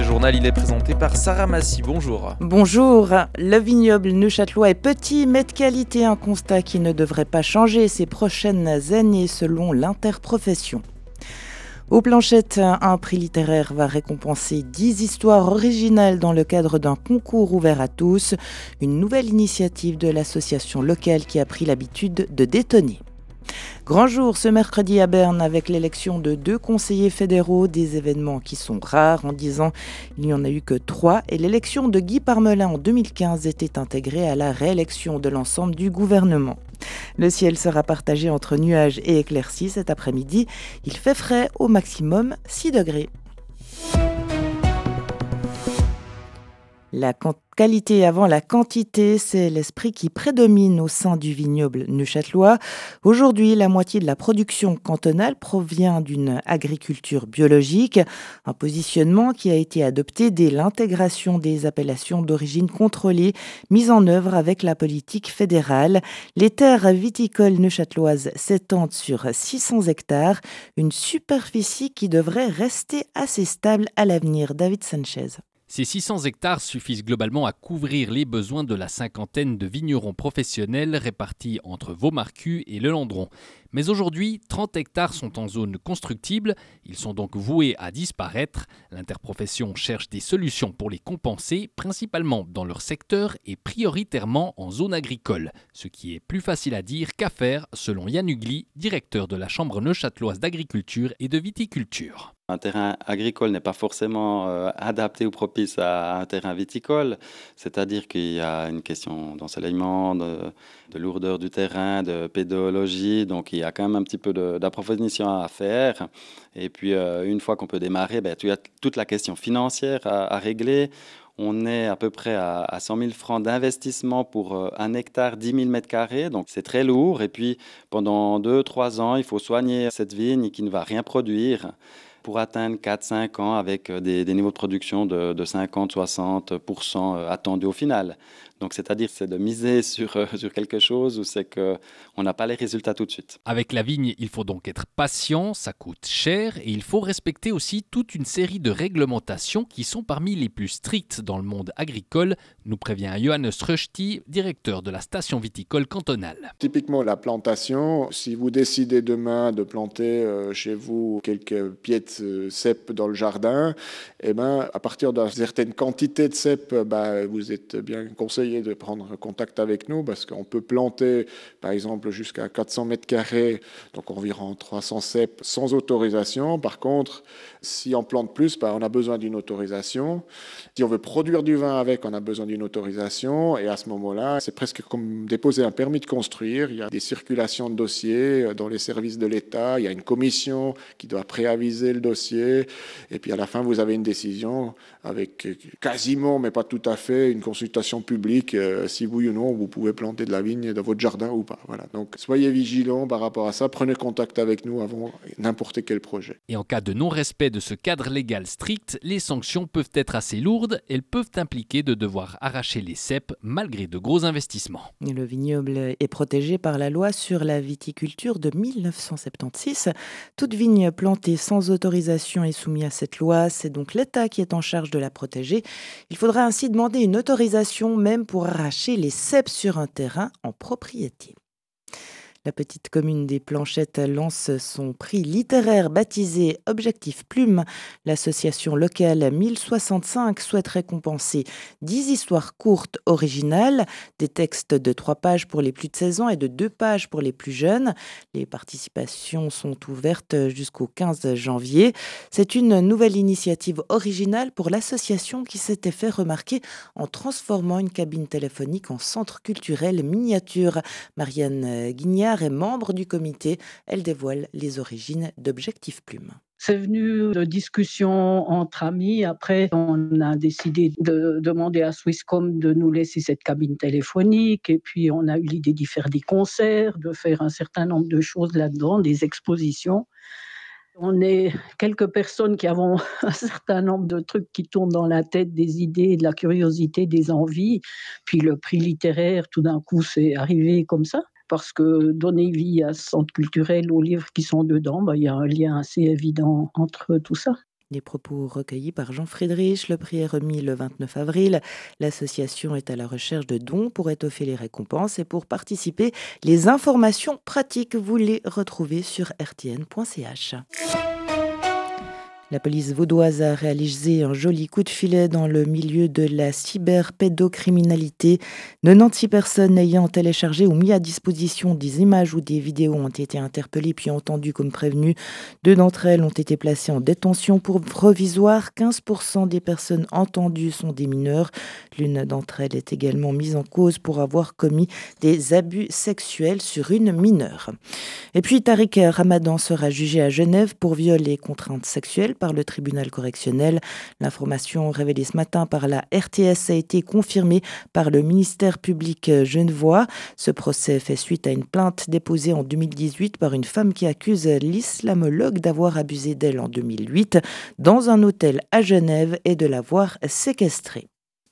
ce journal, il est présenté par Sarah Massy. Bonjour. Bonjour. Le vignoble neuchâtelois est petit mais de qualité, un constat qui ne devrait pas changer ces prochaines années selon l'interprofession. Aux Planchettes, un prix littéraire va récompenser 10 histoires originales dans le cadre d'un concours ouvert à tous, une nouvelle initiative de l'association locale qui a pris l'habitude de détonner. Grand jour ce mercredi à Berne avec l'élection de 2 conseillers fédéraux, des événements qui sont rares en 10 ans. Il n'y en a eu que 3 et l'élection de Guy Parmelin en 2015 était intégrée à la réélection de l'ensemble du gouvernement. Le ciel sera partagé entre nuages et éclaircies cet après-midi. Il fait frais, au maximum 6 degrés. La qualité avant la quantité, c'est l'esprit qui prédomine au sein du vignoble neuchâtelois. Aujourd'hui, la moitié de la production cantonale provient d'une agriculture biologique, un positionnement qui a été adopté dès l'intégration des appellations d'origine contrôlée mise en œuvre avec la politique fédérale. Les terres viticoles neuchâteloises s'étendent sur 600 hectares, une superficie qui devrait rester assez stable à l'avenir. David Sanchez. Ces 600 hectares suffisent globalement à couvrir les besoins de la cinquantaine de vignerons professionnels répartis entre Vaumarcus et Le Landron. Mais aujourd'hui, 30 hectares sont en zone constructible, ils sont donc voués à disparaître. L'interprofession cherche des solutions pour les compenser, principalement dans leur secteur et prioritairement en zone agricole, ce qui est plus facile à dire qu'à faire selon Yann Ugly, directeur de la Chambre neuchâteloise d'agriculture et de viticulture. Un terrain agricole n'est pas forcément adapté ou propice à un terrain viticole, c'est-à-dire qu'il y a une question d'ensoleillement, de lourdeur du terrain, de pédologie, donc il y a quand même un petit peu d'approfondissement à faire. Et puis une fois qu'on peut démarrer, tu as toute la question financière à régler. On est à peu près à 100 000 francs d'investissement pour 1 hectare, 10 000 mètres carrés, donc c'est très lourd. Et puis pendant 2-3 ans, il faut soigner cette vigne qui ne va rien produire, pour atteindre 4-5 ans avec des niveaux de production de 50-60% attendus au final. Donc c'est-à-dire c'est de miser sur quelque chose où c'est qu'on n'a pas les résultats tout de suite. Avec la vigne, il faut donc être patient, ça coûte cher et il faut respecter aussi toute une série de réglementations qui sont parmi les plus strictes dans le monde agricole, nous prévient Johannes Rösti, directeur de la station viticole cantonale. Typiquement la plantation, si vous décidez demain de planter chez vous quelques pieds de cèpes dans le jardin, à partir d'une certaine quantité de cèpes, vous êtes bien conseillé de prendre contact avec nous parce qu'on peut planter par exemple jusqu'à 400 mètres carrés, donc environ 300 cèpes sans autorisation. Par contre, si on plante plus, on a besoin d'une autorisation. Si on veut produire du vin avec, on a besoin d'une autorisation et à ce moment-là, c'est presque comme déposer un permis de construire. Il y a des circulations de dossiers dans les services de l'État, il y a une commission qui doit préaviser le dossier et puis à la fin, vous avez une décision avec quasiment, mais pas tout à fait, une consultation publique si oui ou non vous pouvez planter de la vigne dans votre jardin ou pas. Voilà. Donc soyez vigilants par rapport à ça, prenez contact avec nous avant n'importe quel projet. Et en cas de non-respect de ce cadre légal strict, les sanctions peuvent être assez lourdes, elles peuvent impliquer de devoir arracher les cèpes malgré de gros investissements. Et le vignoble est protégé par la loi sur la viticulture de 1976. Toute vigne plantée sans autorisation est soumise à cette loi, c'est donc l'État qui est en charge de la protéger. Il faudra ainsi demander une autorisation même pour arracher les cèpes sur un terrain en propriété. La petite commune des Planchettes lance son prix littéraire baptisé Objectif Plume. L'association locale 1065 souhaite récompenser 10 histoires courtes originales, des textes de 3 pages pour les plus de 16 ans et de 2 pages pour les plus jeunes. Les participations sont ouvertes jusqu'au 15 janvier. C'est une nouvelle initiative originale pour l'association qui s'était fait remarquer en transformant une cabine téléphonique en centre culturel miniature. Marianne Guignard est membre du comité. Elle dévoile les origines d'Objectif Plume. C'est venu de discussions entre amis. Après, on a décidé de demander à Swisscom de nous laisser cette cabine téléphonique. Et puis, on a eu l'idée d'y faire des concerts, de faire un certain nombre de choses là-dedans, des expositions. On est quelques personnes qui avons un certain nombre de trucs qui tournent dans la tête, des idées, de la curiosité, des envies. Puis le prix littéraire, tout d'un coup, c'est arrivé comme ça. Parce que donner vie à ce centre culturel, aux livres qui sont dedans, il y a un lien assez évident entre tout ça. Des propos recueillis par Jean Friedrich. Le prix est remis le 29 avril. L'association est à la recherche de dons pour étoffer les récompenses et pour participer. Les informations pratiques, vous les retrouvez sur rtn.ch. La police vaudoise a réalisé un joli coup de filet dans le milieu de la cyberpédocriminalité. 96 personnes ayant téléchargé ou mis à disposition des images ou des vidéos ont été interpellées puis entendues comme prévenues. 2 d'entre elles ont été placées en détention provisoire. 15% des personnes entendues sont des mineurs. L'une d'entre elles est également mise en cause pour avoir commis des abus sexuels sur une mineure. Et puis Tariq Ramadan sera jugé à Genève pour viol et contraintes sexuelles par le tribunal correctionnel. L'information révélée ce matin par la RTS a été confirmée par le ministère public genevois. Ce procès fait suite à une plainte déposée en 2018 par une femme qui accuse l'islamologue d'avoir abusé d'elle en 2008 dans un hôtel à Genève et de l'avoir séquestrée.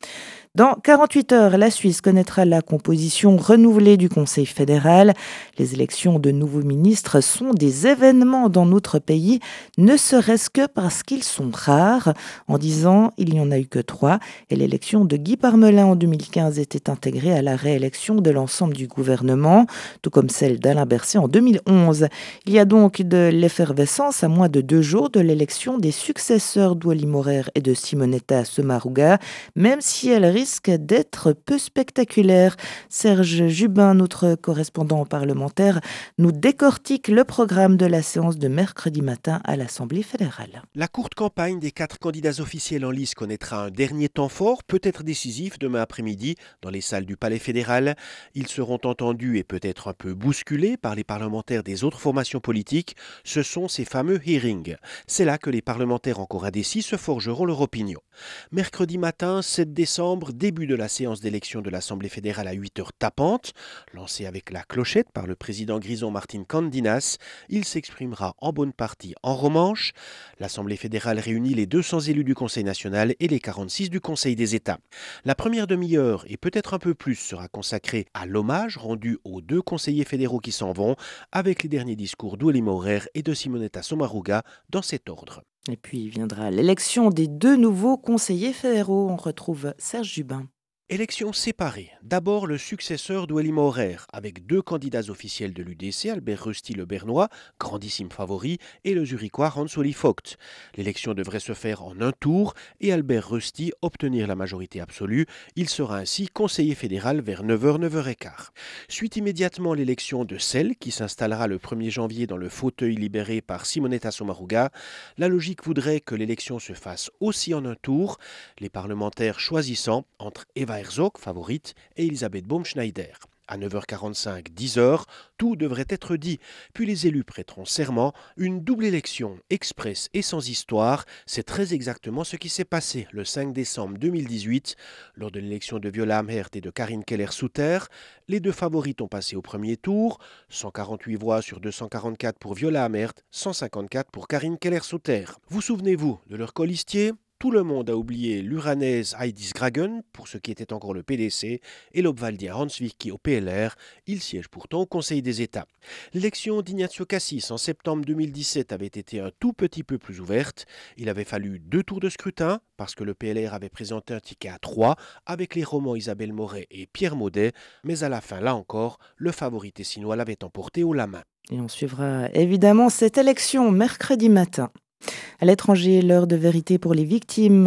Dans 48 heures, la Suisse connaîtra la composition renouvelée du Conseil fédéral. Les élections de nouveaux ministres sont des événements dans notre pays, ne serait-ce que parce qu'ils sont rares. En 10 ans, il n'y en a eu que 3 et l'élection de Guy Parmelin en 2015 était intégrée à la réélection de l'ensemble du gouvernement, tout comme celle d'Alain Berset en 2011. Il y a donc de l'effervescence à moins de 2 jours de l'élection des successeurs d'Ouali Maurer et de Simonetta Sommaruga, même si elle risque d'être peu spectaculaire. Serge Jubin, notre correspondant parlementaire, nous décortique le programme de la séance de mercredi matin à l'Assemblée fédérale. La courte campagne des 4 candidats officiels en lice connaîtra un dernier temps fort, peut-être décisif, demain après-midi, dans les salles du Palais fédéral. Ils seront entendus et peut-être un peu bousculés par les parlementaires des autres formations politiques. Ce sont ces fameux hearings. C'est là que les parlementaires encore indécis se forgeront leur opinion. Mercredi matin, 7 décembre, début de la séance d'élection de l'Assemblée fédérale à 8h tapante. Lancé avec la clochette par le président grison Martin Candinas, il s'exprimera en bonne partie en romanche. L'Assemblée fédérale réunit les 200 élus du Conseil national et les 46 du Conseil des États. La première demi-heure, et peut-être un peu plus, sera consacrée à l'hommage rendu aux 2 conseillers fédéraux qui s'en vont, avec les derniers discours d'Ouali Maurer et de Simonetta Sommaruga dans cet ordre. Et puis viendra l'élection des 2 nouveaux conseillers fédéraux. On retrouve Serge Jubin. Élections séparées. D'abord le successeur d'Ouali Maurer, avec 2 candidats officiels de l'UDC, Albert Rusty le Bernois, grandissime favori, et le Zurichois Hans-Oli Vogt. L'élection devrait se faire en un tour et Albert Rusty obtenir la majorité absolue. Il sera ainsi conseiller fédéral vers 9h, 9h15. Suite immédiatement l'élection de celle qui s'installera le 1er janvier dans le fauteuil libéré par Simonetta Sommaruga. La logique voudrait que l'élection se fasse aussi en un tour, les parlementaires choisissant entre Eva Herzog, favorite, et Elisabeth Baumschneider. À 9h45, 10h, tout devrait être dit. Puis les élus prêteront serment. Une double élection, express et sans histoire. C'est très exactement ce qui s'est passé le 5 décembre 2018. Lors de l'élection de Viola Amherd et de Karin Keller-Souter, les 2 favorites ont passé au premier tour. 148 voix sur 244 pour Viola Amherd, 154 pour Karin Keller-Souter. Vous souvenez-vous de leur colistier ? Tout le monde a oublié l'Uranaise Heidi Sgragen pour ce qui était encore le PDC et l'Obvaldia Hans-Vicky au PLR. Il siège pourtant au Conseil des États. L'élection d'Ignacio Cassis en septembre 2017 avait été un tout petit peu plus ouverte. Il avait fallu 2 tours de scrutin parce que le PLR avait présenté un ticket à 3 avec les romans Isabelle Moret et Pierre Maudet. Mais à la fin, là encore, le favori tessinois l'avait emporté haut la main. Et on suivra évidemment cette élection mercredi matin. À l'étranger, l'heure de vérité pour les victimes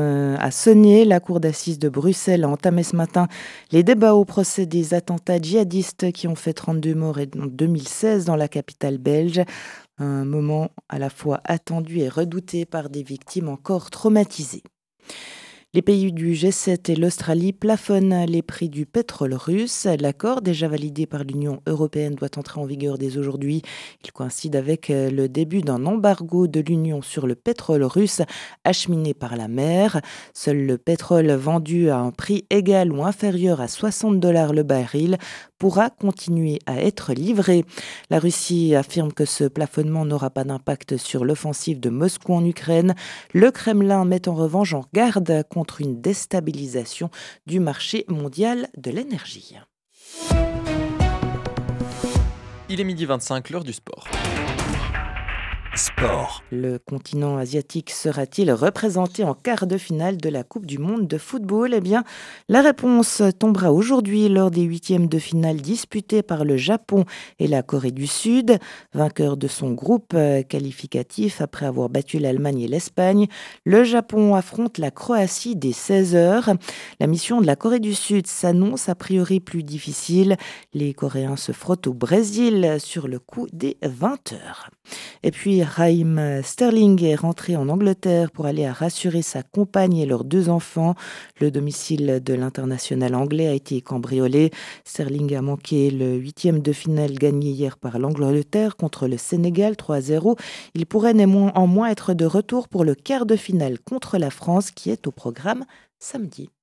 a sonné. La cour d'assises de Bruxelles a entamé ce matin les débats au procès des attentats djihadistes qui ont fait 32 morts en 2016 dans la capitale belge. Un moment à la fois attendu et redouté par des victimes encore traumatisées. Les pays du G7 et l'Australie plafonnent les prix du pétrole russe. L'accord, déjà validé par l'Union européenne, doit entrer en vigueur dès aujourd'hui. Il coïncide avec le début d'un embargo de l'Union sur le pétrole russe acheminé par la mer. Seul le pétrole vendu à un prix égal ou inférieur à $60 le baril pourra continuer à être livré. La Russie affirme que ce plafonnement n'aura pas d'impact sur l'offensive de Moscou en Ukraine. Le Kremlin met en revanche en garde contre une déstabilisation du marché mondial de l'énergie. Il est 12h25, l'heure du sport. Sport. Le continent asiatique sera-t-il représenté en quart de finale de la Coupe du monde de football ? Eh bien, la réponse tombera aujourd'hui lors des huitièmes de finale disputés par le Japon et la Corée du Sud, vainqueur de son groupe qualificatif après avoir battu l'Allemagne et l'Espagne. Le Japon affronte la Croatie dès 16h. La mission de la Corée du Sud s'annonce a priori plus difficile. Les Coréens se frottent au Brésil sur le coup des 20h. Et puis Raheem Sterling est rentré en Angleterre pour aller rassurer sa compagne et leurs 2 enfants. Le domicile de l'international anglais a été cambriolé. Sterling a manqué le 8e de finale gagné hier par l'Angleterre contre le Sénégal 3-0. Il pourrait néanmoins être de retour pour le quart de finale contre la France qui est au programme samedi.